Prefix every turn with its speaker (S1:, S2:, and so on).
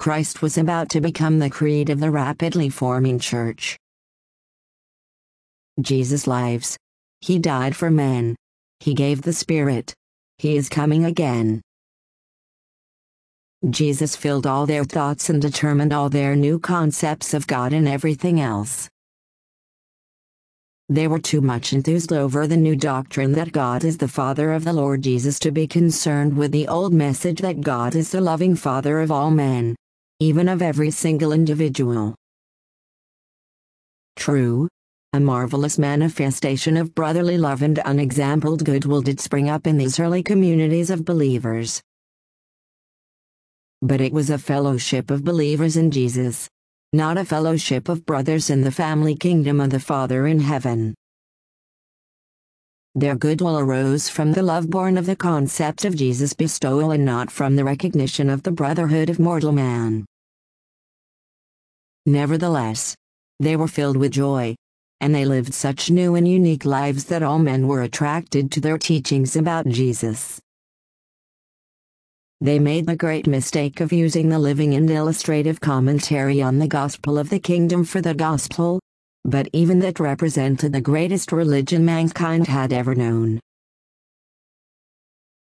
S1: Christ was about to become the creed of the rapidly forming church. Jesus lives. He died for men. He gave the Spirit. He is coming again. Jesus filled all their thoughts and determined all their new concepts of God and everything else. They were too much enthused over the new doctrine that God is the Father of the Lord Jesus to be concerned with the old message that God is the loving Father of all men, even of every single individual. True, a marvelous manifestation of brotherly love and unexampled goodwill did spring up in these early communities of believers. But it was a fellowship of believers in Jesus, not a fellowship of brothers in the family kingdom of the Father in heaven. Their goodwill arose from the love born of the concept of Jesus' bestowal and not from the recognition of the brotherhood of mortal man. Nevertheless, they were filled with joy, and they lived such new and unique lives that all men were attracted to their teachings about Jesus. They made the great mistake of using the living and illustrative commentary on the gospel of the kingdom for the gospel, but even that represented the greatest religion mankind had ever known.